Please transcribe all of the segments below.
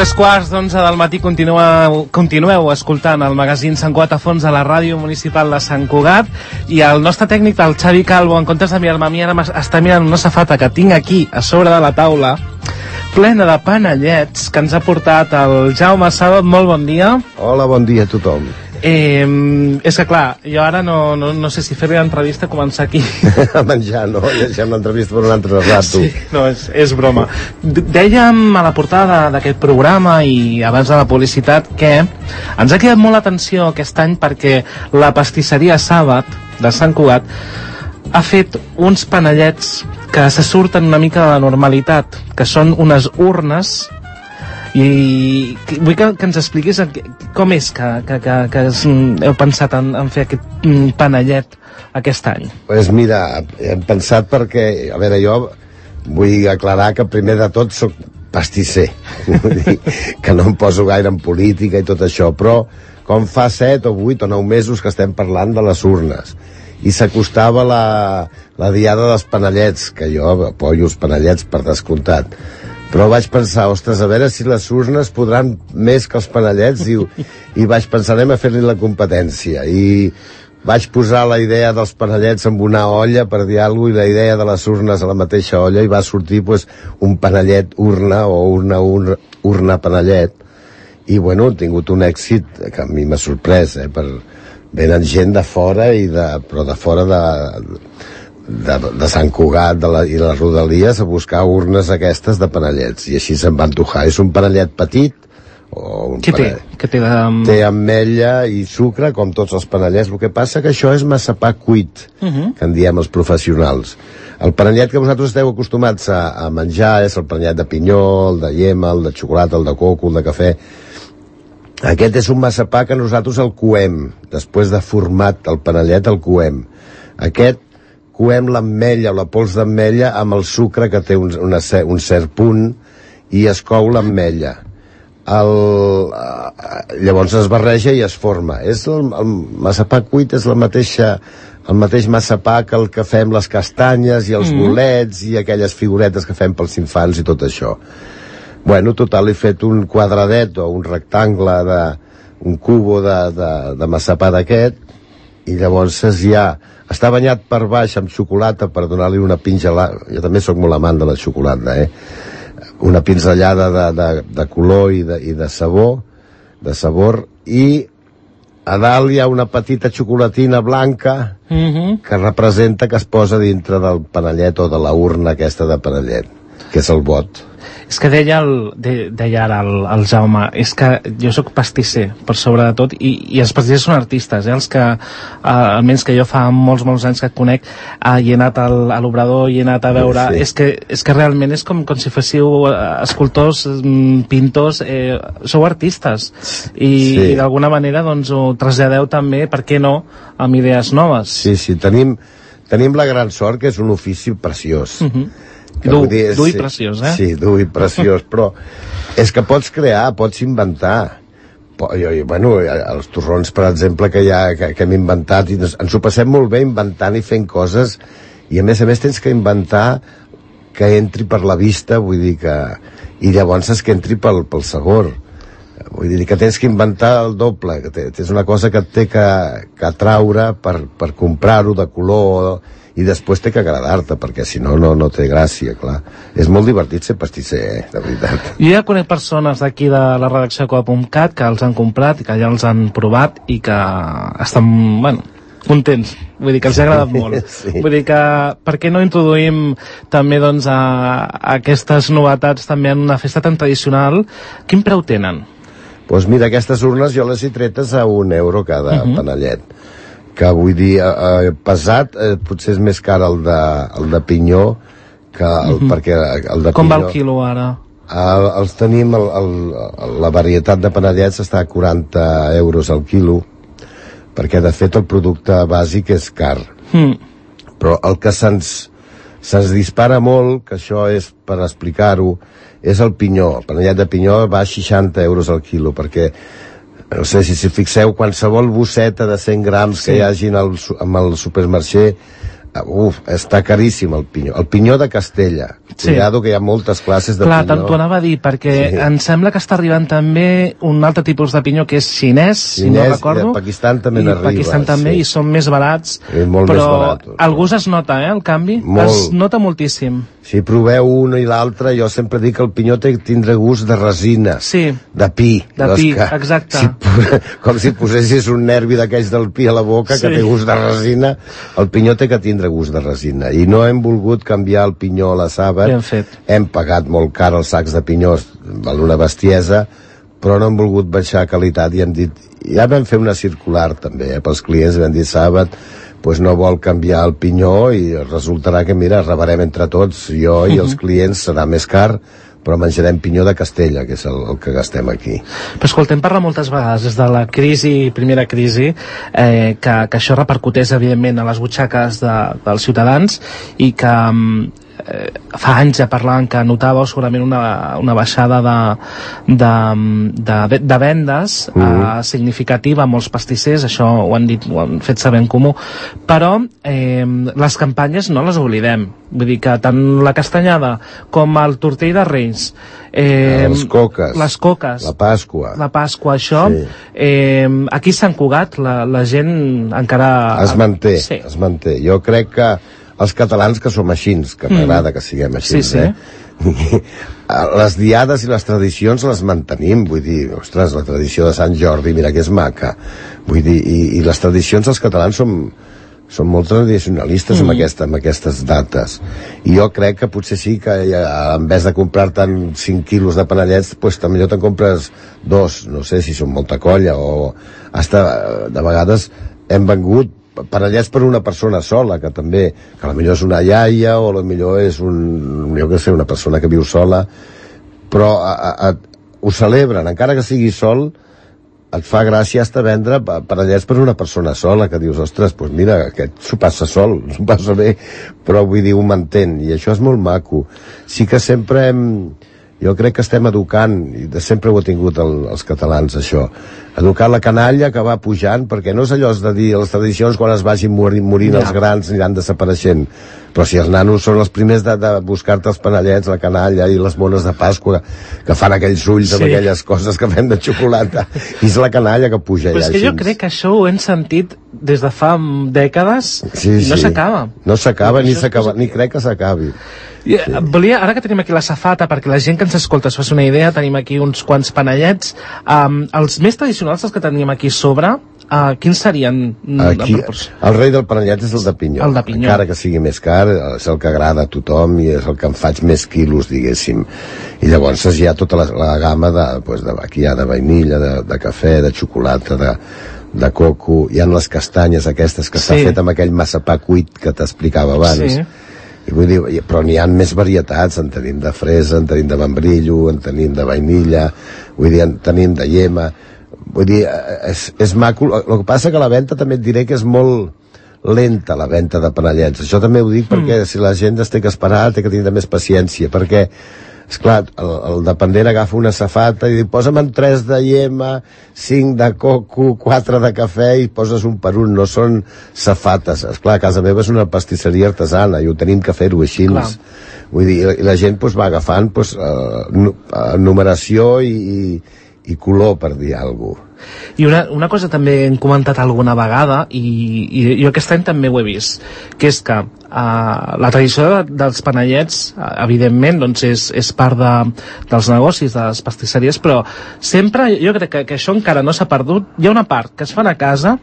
3:15 del matí continueu escoltant el magazín Sant Cugat a fons a la ràdio municipal de Sant Cugat, i el nostre tècnic, el Xavi Calvo, en comptes de mirar-me a mi, ara està mirant una safata que tinc aquí a sobre de la taula plena de panellets que ens ha portat el Jaume Sabot. Molt bon dia. Hola, bon dia a tothom. És que clar, jo ara no sé si fer-li l'entrevista, començar aquí a menjar, no? Ja deixem l'entrevista per un altre rato. Sí, no, és broma. Dèiem a la portada d'aquest programa i abans de la publicitat que ens ha quedat molt l'atenció aquest any perquè la pastisseria Sabot de Sant Cugat ha fet uns panellets que se surten una mica de la normalitat, que són unes urnes, i vull que ens expliquis com és que heu pensat en fer aquest panellet aquest any. Pues mira, hem pensat perquè, a veure, jo vull aclarar que primer de tot soc pastisser, que no em poso gaire en política i tot això, però com fa 7 o 8 o 9 mesos que estem parlant de les urnes i s'acostava la diada dels panellets, que jo apoyo els panellets per descomptat, però vaig pensar, ostres, a veure si les urnes podran més que els panellets, i vaig pensar, anem a fer-li la competència, i vaig posar la idea dels panellets en una olla, per dir alguna cosa, i la idea de les urnes a la mateixa olla, i va sortir pues, un panellet urna o una urna panellet, i bueno, han tingut un èxit que a mi m'ha sorprès, venen gent de fora, però de fora de Sant Cugat i les rodalies a buscar urnes aquestes de panellets, i així se'n va antojar. És un panellet petit té ametlla i sucre com tots els panellets. El que passa que això és massapà cuit, que en diem els professionals. El panellet que vosaltres esteu acostumats a menjar és el panellet de pinyó, el de llema, el de xocolata, el de coco, el de cafè. Aquest és un massapà que nosaltres el coem, després de format el panellet el coem. Aquest coem l'ametlla o la pols d'ametlla amb el sucre, que té un cert punt, i es cou l'ametlla. Llavors es barreja i es forma. El massapà cuit és el mateix massapà que el que fem les castanyes i els bolets i aquelles figuretes que fem pels infants i tot això. Bueno, total, he fet un quadradet o un rectangle, un cubo de massapà d'aquest, i llavors ja està banyat per baix amb xocolata per donar-li una pinzellada. Jo també sóc molt amant de la xocolata, una pinzellada de color i de sabor, i a dalt hi ha una petita xocolatina blanca que representa que es posa dintre del panellet o de la urna aquesta de panellet, que és el bot. És que deia ara el Jaume, és que jo sóc pastisser per sobre de tot, i els pastissers són artistes, els que almenys que jo fa molts anys que et conec, hi he anat a l'Obrador, hi he anat a veure, sí. És que realment és com si fóssiu escultors, pintors, sou artistes, i d'alguna manera doncs ho traslladeu també, per què no, amb idees noves. Sí, tenim la gran sort que és un ofici preciós. Dur i preciós, Sí, dur i preciós, però és que pots crear, pots inventar. Bueno, els torrons, per exemple, que hem inventat, i ens ho passem molt bé inventant i fent coses, i a més tens que inventar que entri per la vista, vull dir que... i llavors és que entri pel sabor. Vull dir que tens que inventar el doble, que és una cosa que et té que atraure per comprar-ho de color, i després té que agradar-te, perquè si no té gràcia, clar. És molt divertit ser pastisser, de veritat. Jo ja conec persones d'aquí de la redacció de Coa.cat que els han comprat i que ja els han provat i que estan, contents. Vull dir que els ha agradat molt. Sí. Vull dir que per què no introduïm també doncs aquestes novetats també en una festa tan tradicional? Quin preu tenen? Doncs mira, aquestes urnes jo les he tretes a €1 cada panellet, que vull dir, pesat potser és més car el de pinyó perquè el de com pinyó... va el quilo ara? Els tenim, la varietat de panellets està a €40 al quilo, perquè de fet el producte bàsic és car. Però el que se'ns dispara molt, que això és per explicar-ho, és el pinyó. El panellet de pinyó va a €60 al quilo, perquè no sé si fixeu, qualsevol bosseta de 100 grams que hi hagin al supermarché està caríssim el pinyó. El pinyó de Castella. Cuidado, que hi ha moltes classes de Clar, pinyó. t'ho anava a dir, perquè em sembla que està arribant també un altre tipus de pinyó que és xinès, si no recordo. I Pakistan també n'arriba. Pakistan també, i són més barats. Molt però més baratos. el gust es nota, el canvi? Es nota moltíssim. Si proveu una i l'altra, jo sempre dic que el pinyó tindrà gust de resina. Sí. De pi. De pi, exacte. Com si posessis un nervi d'aquells del pi a la boca, que té gust de resina. El pinyó té que tindre gust de resina. I no hem volgut canviar el pinyó a la Sàbat. Ben fet. Hem pagat molt car els sacs de pinyó, val una bestiesa, però no hem volgut baixar qualitat i hem dit, ja vam fer una circular també, pels clients, vam dir Sàbat pues no vol canviar el pinyó i resultarà que, mira, rebarem entre tots, jo i els clients, serà més car, però menjarem pinyó de Castella, que és el que gastem aquí. Però escoltem parlar moltes vegades des de la primera crisi, que això repercutés evidentment a les butxaques dels ciutadans i que fa anys ja parlant que notàveu segurament una baixada de vendes significativa a molts pastissers, això ho han fet saber en comú, però les campanyes no les oblidem, vull dir que tant la castanyada com el tortell de Reis, les coques, la Pasqua, això aquí a Sant Cugat la gent encara es manté. Jo crec que els catalans que som així, que m'agrada que siguem així, les diades i les tradicions les mantenim, vull dir, ostres, la tradició de Sant Jordi, mira que és maca, vull dir, i les tradicions dels catalans són molt tradicionalistes amb aquestes dates, i jo crec que potser sí que en vez de comprar-te'n 5 quilos de panellets, doncs també te'n compres 2, no sé si són molta colla, o hasta de vegades hem vengut panellets per una persona sola, que també, que potser és una iaia o potser és una persona que viu sola, però ho celebren, encara que sigui sol, et fa gràcia hasta vendre panellets per una persona sola, que dius, ostres, doncs mira, aquest s'ho passa sol, s'ho passa bé, però vull dir, ho mantén, i això és molt maco. Sí que sempre jo crec que estem educant, i sempre ho ha tingut els catalans, això, educar la canalla que va pujant, perquè no és allò de dir les tradicions quan es vagin morint els grans aniran desapareixent, però si els nanos són els primers de buscar-te els panellets, la canalla i les mones de Pasqua que fan aquells ulls amb aquelles coses que fem de xocolata, i és la canalla que puja allà. Però és que jo crec que això ho hem sentit des de fa dècades i no s'acaba. No s'acaba, ni crec que s'acabi. Volia, ara que tenim aquí la safata, perquè la gent que ens escolta es faci una idea, tenim aquí uns quants panellets, els més tradicionals, els que tenim aquí sobre, quins serien? Aquí, el rei del panellet és el de pinyó. Encara que sigui més car, és el que agrada a tothom i és el que em faig més quilos, diguéssim. I llavors hi ha tota la gamma aquí hi ha de vainilla, de cafè, de xocolata, de coco, hi ha les castanyes aquestes que s'ha fet amb aquell massapà cuit que t'explicava abans. I vull dir, però n'hi ha més varietats, en tenim de fresa, en tenim de membrillo, en tenim de vainilla, vull dir, en tenim de llema, vull dir, és maco. El que passa que la venda també et diré que és molt lenta, la venda de panellets. Això també ho dic perquè si la gent es té que esperar, té que tindre més paciència, perquè esclar, el dependent agafa una safata i diu, posa'm 3 de llema, 5 de coco, 4 de cafè, i poses un per un, no són safates. Esclar, a casa meva és una pastisseria artesana i ho tenim que fer-ho així. Vull dir, i la gent va agafant numeració i color, per dir alguna cosa. I una cosa també hem comentat alguna vegada, i jo aquest any també ho he vist, que és que la tradició dels panellets, evidentment, doncs és part dels negocis, de les pastisseries, però sempre, jo crec que això encara no s'ha perdut. Hi ha una part que es fan a casa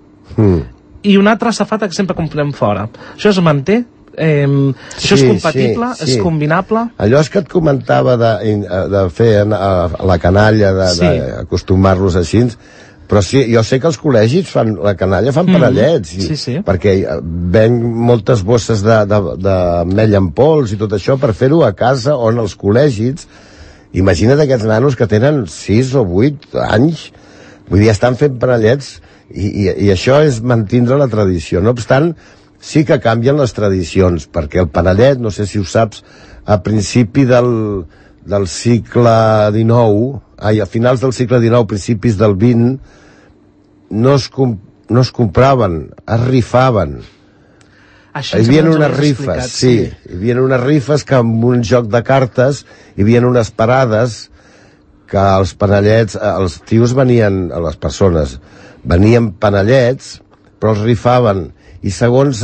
i una altra safata que sempre comprem fora. Això es manté? Això és compatible? És combinable? Allò és que et comentava de fer la canalla, d'acostumar-los així, però sí, jo sé que els col·legis fan la canalla, fan panellets, perquè ven moltes bosses d'ametlla en pols i tot això per fer-ho a casa, on els col·legis, imagina't aquests nanos que tenen 6 o 8 anys, vull dir, estan fent panellets, i això és mantindre la tradició. No obstant, sí que canvien les tradicions, perquè el panellet, no sé si ho saps, a principi del segle XIX, a finals del segle XIX, principis del XX, no es compraven, es rifaven. Això hi havia unes rifes, sí. Hi havia unes rifes que amb un joc de cartes hi havia unes parades que els panellets, els tios venien, les persones, venien panellets, però els rifaven, i segons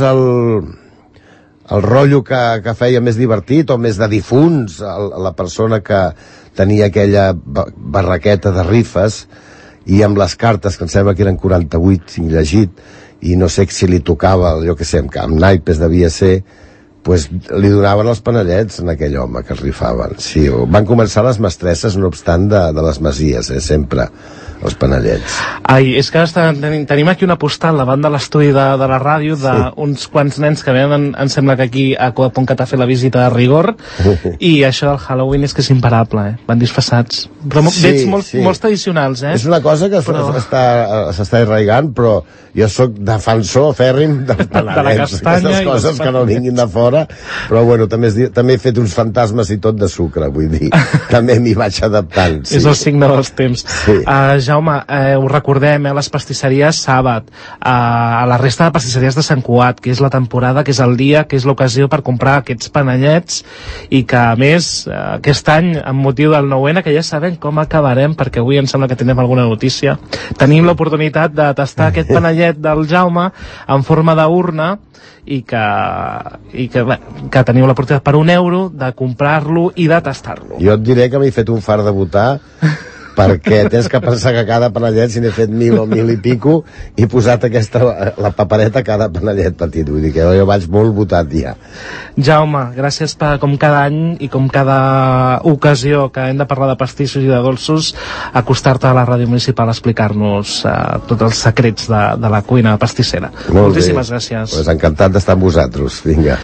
el rotllo que feia més divertit o més de difunts, la persona que tenia aquella barraqueta de rifes, i amb les cartes, que em sembla que eren 48, tinc llegit, i no sé si li tocava, jo què sé, amb naipes devia ser, pues li donaven els panellets a aquell home que es rifaven. Sí, van començar les mestresses, no obstant, de les masies, sempre, els panellets. Ai, és que tenim aquí una postal davant de l'estudi de la ràdio d'uns quants nens que venen, em sembla que aquí a Coaponcat a fer la visita de rigor, i això del Halloween és que és imparable, van disfressats. Però veig molts tradicionals, És una cosa que s'està arraigant, però jo sóc defensor fèrrim dels panellets, aquestes coses que no vinguin de fora, però bueno, també he fet uns fantasmes i tot de sucre, vull dir, també m'hi vaig adaptant. És el signe dels temps. Jaume, ho recordem, les pastisseries Sàbat, a la resta de pastisseries de Sant Cugat, que és la temporada, que és el dia, que és l'ocasió per comprar aquests panellets, i que a més aquest any, amb motiu del 9-N, que ja sabem com acabarem, perquè avui em sembla que tenim alguna notícia, tenim l'oportunitat de tastar aquest panellet del Jaume en forma d'urna, i que teniu l'oportunitat per €1 de comprar-lo i de tastar-lo. Jo et diré que m'he fet un far de votar, perquè tens que pensar que cada panellet, si n'he fet 1.000 o 1.000 i pico, he posat la papereta a cada panellet petit, vull dir que jo vaig molt votat ja. Jaume, gràcies com cada any i com cada ocasió que hem de parlar de pastissos i de dolços, acostar-te a la ràdio municipal a explicar-nos tots els secrets de la cuina pastissera. Moltíssimes gràcies. Pues encantat d'estar amb vosaltres, vinga.